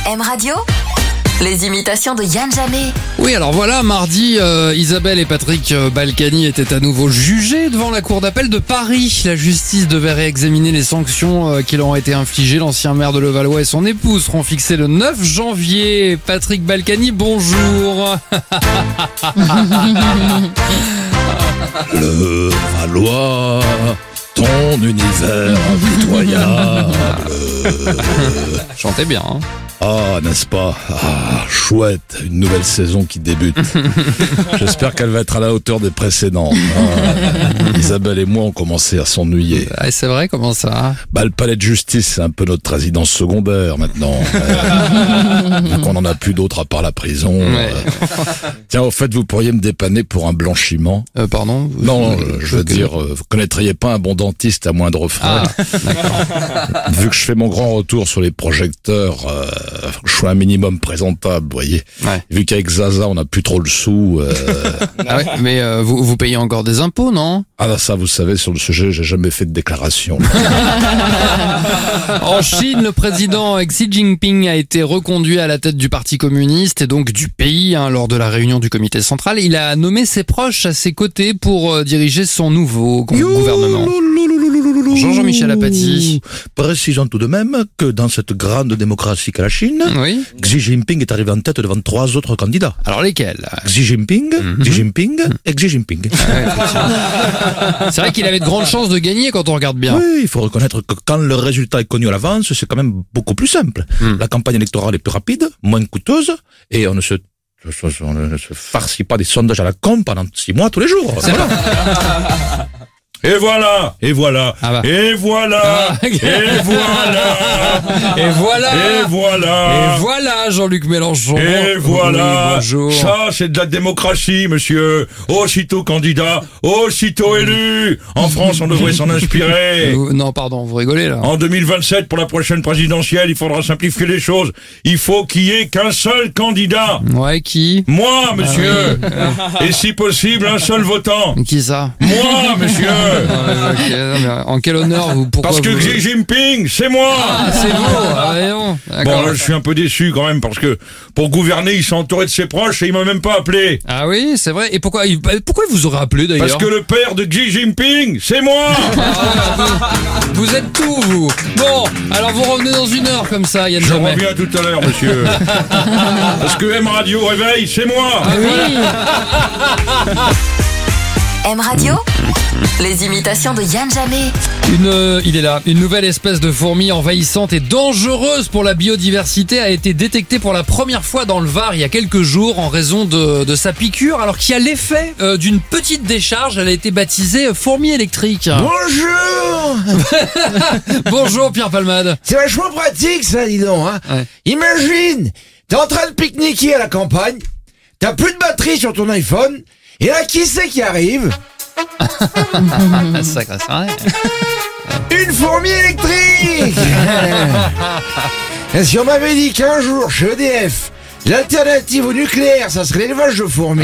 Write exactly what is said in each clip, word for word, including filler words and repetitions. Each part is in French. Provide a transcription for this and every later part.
M Radio, les imitations de Yann Jamé. Oui, alors voilà, mardi, euh, Isabelle et Patrick Balkany étaient à nouveau jugés devant la cour d'appel de Paris. La justice devait réexaminer les sanctions euh, qui leur ont été infligées. L'ancien maire de Levallois et son épouse seront fixés le neuf janvier. Patrick Balkany, bonjour. Levallois, ton univers impitoyable. Chantez bien, hein. Ah, n'est-ce pas? Ah, chouette, une nouvelle saison qui débute. J'espère qu'elle va être à la hauteur des précédentes. Ah, Isabelle et moi, on commençait à s'ennuyer. Ah, c'est vrai, comment ça? Bah, le palais de justice, c'est un peu notre résidence secondaire maintenant. Euh, vu qu'on en a plus d'autres à part la prison. Ouais. Euh, tiens, au fait, vous pourriez me dépanner pour un blanchiment? Euh, pardon vous- Non, je- je, je je veux connais. dire, euh, vous connaîtriez pas un bon dentiste à moindre frais? Ah, d'accord. Vu que je fais mon grand retour sur les projecteurs, euh, faut que je sois un minimum présentable, vous voyez. Ouais. Vu qu'avec Zaza, on n'a plus trop le sou. Euh... Ah ouais, mais euh, vous, vous payez encore des impôts, non? ah là, ça, vous savez, sur le sujet, j'ai jamais fait de déclaration. En Chine, le président Xi Jinping a été reconduit à la tête du Parti communiste et donc du pays hein, lors de la réunion du comité central. Il a nommé ses proches à ses côtés pour euh, diriger son nouveau gou- gouvernement. Bonjour Jean-Michel Apathy. Précisons tout de même que dans cette grande démocratie qu'est la Chine, Oui. Xi Jinping est arrivé en tête devant trois autres candidats. Alors lesquels? Xi Jinping, Xi Jinping et Xi Jinping. C'est vrai qu'il avait de grandes chances de gagner quand on regarde bien. Oui, il faut reconnaître que quand le résultat est connu à l'avance, c'est quand même beaucoup plus simple. Hmm. La campagne électorale est plus rapide, moins coûteuse, et on ne se, on ne se farcit pas des sondages à la con pendant six mois tous les jours. C'est Voilà. Et voilà, et voilà, Ah bah. et voilà, Ah. et voilà, Et voilà. et voilà. Et voilà Jean-Luc Mélenchon. Et Oui, voilà, bonjour. ça c'est de la démocratie, monsieur. Aussitôt candidat, aussitôt élu. En France, on devrait s'en inspirer. Vous- Non, pardon, vous rigolez là. En deux mille vingt-sept, pour la prochaine présidentielle, il faudra simplifier les choses. Il faut qu'il y ait qu'un seul candidat. Ouais, qui? Moi, monsieur. Et si possible, un seul votant. Qui ça? Moi, monsieur. Ah, ok, non, mais en quel honneur vous pourquoi Parce que vous... Xi Jinping, c'est moi. Ah, c'est vous. Ah, ouais, non. D'accord. Bon, là, je suis un peu déçu quand même, parce que pour gouverner, il s'est entouré de ses proches et il m'a même pas appelé. Ah oui, c'est vrai. Et pourquoi il pourquoi il vous aurait appelé d'ailleurs? Parce que le père de Xi Jinping, c'est moi. vous, vous êtes tout vous. Bon, alors vous revenez dans une heure comme ça, Yann Je Jamé. reviens tout à l'heure, monsieur. Parce que M Radio réveille, c'est moi. M Radio, les imitations de Yann Jamé. Une, euh, il est là. Une nouvelle espèce de fourmi envahissante et dangereuse pour la biodiversité a été détectée pour la première fois dans le Var il y a quelques jours en raison de, de sa piqûre, alors qu'il y a l'effet euh, d'une petite décharge. Elle a été baptisée euh, fourmi électrique. Bonjour. Bonjour Pierre Palmade. C'est vachement pratique ça, dis donc. Hein. Ouais. Imagine, t'es en train de pique-niquer à la campagne, t'as plus de batterie sur ton iPhone, et là qui c'est qui arrive? Sacré ça. Une fourmi électrique. Et si on m'avait dit qu'un jour chez E D F, l'alternative au nucléaire, ça serait l'élevage de fourmis.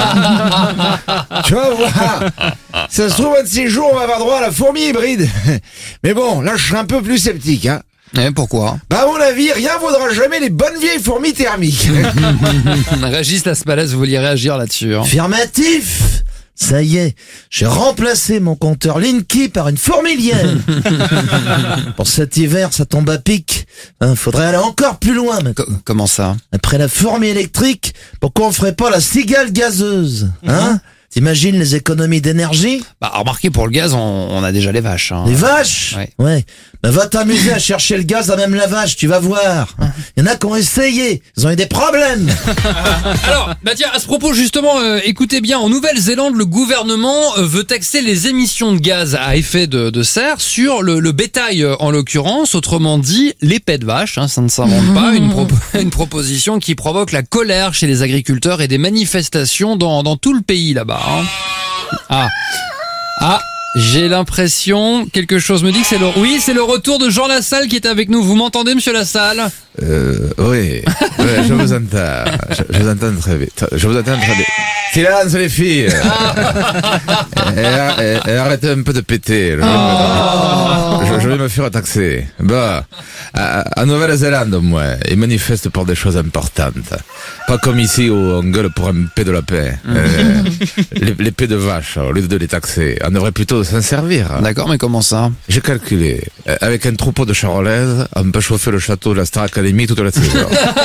Tu vas voir. Ça se trouve, un de ces jours, on va avoir droit à la fourmi hybride. Mais bon, là, je serais un peu plus sceptique, hein. Et pourquoi? Bah, à mon avis, rien vaudra jamais les bonnes vieilles fourmis thermiques. Régis Laspalès, vous vouliez réagir là-dessus. Hein. Affirmatif. Ça y est, j'ai remplacé mon compteur Linky par une fourmilière. Pour cet hiver, ça tombe à pic. Hein, faudrait aller encore plus loin maintenant. Co- comment ça? Après la fourmi électrique, pourquoi on ferait pas la cigale gazeuse? Hein? T'imagines les économies d'énergie? Bah, remarquez, pour le gaz, on, on a déjà les vaches. Hein. Les vaches? Ouais. Ouais. Bah, va t'amuser à chercher le gaz à même la vache, tu vas voir. Il y en a qui ont essayé, ils ont eu des problèmes. Alors, bah tiens, à ce propos, justement, euh, écoutez bien, en Nouvelle-Zélande, le gouvernement euh, veut taxer les émissions de gaz à effet de, de serre sur le, le bétail, euh, en l'occurrence, autrement dit, les pets de vache, hein, ça ne s'invente pas, une, propo- une proposition qui provoque la colère chez les agriculteurs et des manifestations dans, dans tout le pays là-bas. Hein. Ah, ah. J'ai l'impression, quelque chose me dit que c'est le... Oui, c'est le retour de Jean Lassalle qui est avec nous. Vous m'entendez, monsieur Lassalle? Euh, oui, ouais, je vous entends. Je, je vous entends très bien. Je vous entends très bien. Silence les filles. et, et, et arrêtez un peu de péter. Je, Oh. je, je vais me faire taxer. Bah, à, à Nouvelle-Zélande au moins, ils manifestent pour des choses importantes. Pas comme ici où on gueule pour un paix de la paix. Euh, les, les paix de vache, au lieu de les taxer, on devrait plutôt s'en servir. D'accord, mais comment ça? J'ai calculé, euh, avec un troupeau de charolaises, on peut chauffer le château de la Star Academy toute la saison.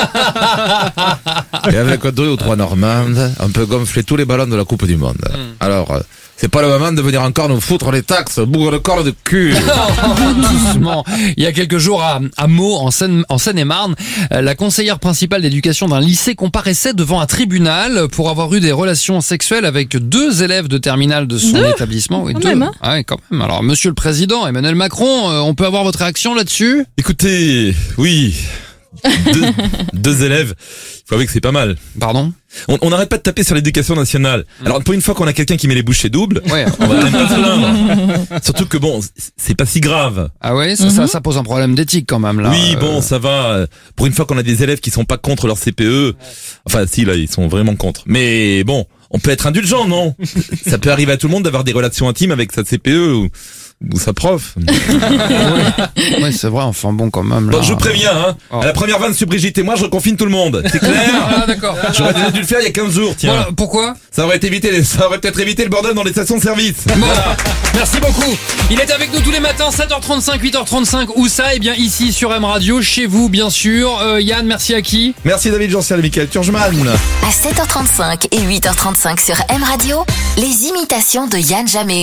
Et avec deux ou trois Normandes, on peut gonfler tous les ballons de la Coupe du Monde. Alors, euh, c'est pas le moment de venir encore nous foutre les taxes, bougre le corps de cul. Doucement. Il y a quelques jours à, à Meaux, en Seine, en Seine-et-Marne, euh, la conseillère principale d'éducation d'un lycée comparaissait devant un tribunal pour avoir eu des relations sexuelles avec deux élèves de terminale de son Deux établissement. Oui, Quand deux. même, hein. Ah oui, quand même. Alors, Monsieur le Président, Emmanuel Macron, euh, on peut avoir votre réaction là-dessus? Écoutez, oui, deux, deux élèves, il faut avouer que c'est pas mal. Pardon? On on n'arrête pas de taper sur l'éducation nationale. Alors pour une fois qu'on a quelqu'un qui met les bouchées doubles, Ouais. on va même pas se plaindre. Surtout que bon, c'est pas si grave. Ah ouais, ça, ça, ça pose un problème d'éthique quand même là. Oui, Euh, bon, ça va. Pour une fois qu'on a des élèves qui sont pas contre leur C P E, enfin si là, ils sont vraiment contre. Mais bon, on peut être indulgent, non? Ça peut arriver à tout le monde d'avoir des relations intimes avec sa C P E ou, ou sa prof. ouais, c'est vrai. Enfin bon, quand même. Là. Bon, je vous préviens, hein. Oh. À la première vanne sur Brigitte et moi, je reconfine tout le monde. C'est clair? Ah d'accord. J'aurais déjà dû le faire il y a quinze jours, tiens. Voilà, pourquoi? Ça aurait évité les, ça aurait peut-être évité le bordel dans les stations de service. Bon, merci beaucoup. Il est avec nous tous les matins, sept heures trente-cinq, huit heures trente-cinq. Où ça? Eh bien ici sur M Radio, chez vous bien sûr. Euh, Yann, merci à qui? Merci David Jean-Ciel et Michael Turgeman. À sept heures trente-cinq et huit heures trente-cinq sur M Radio, les imitations de Yann Jamé.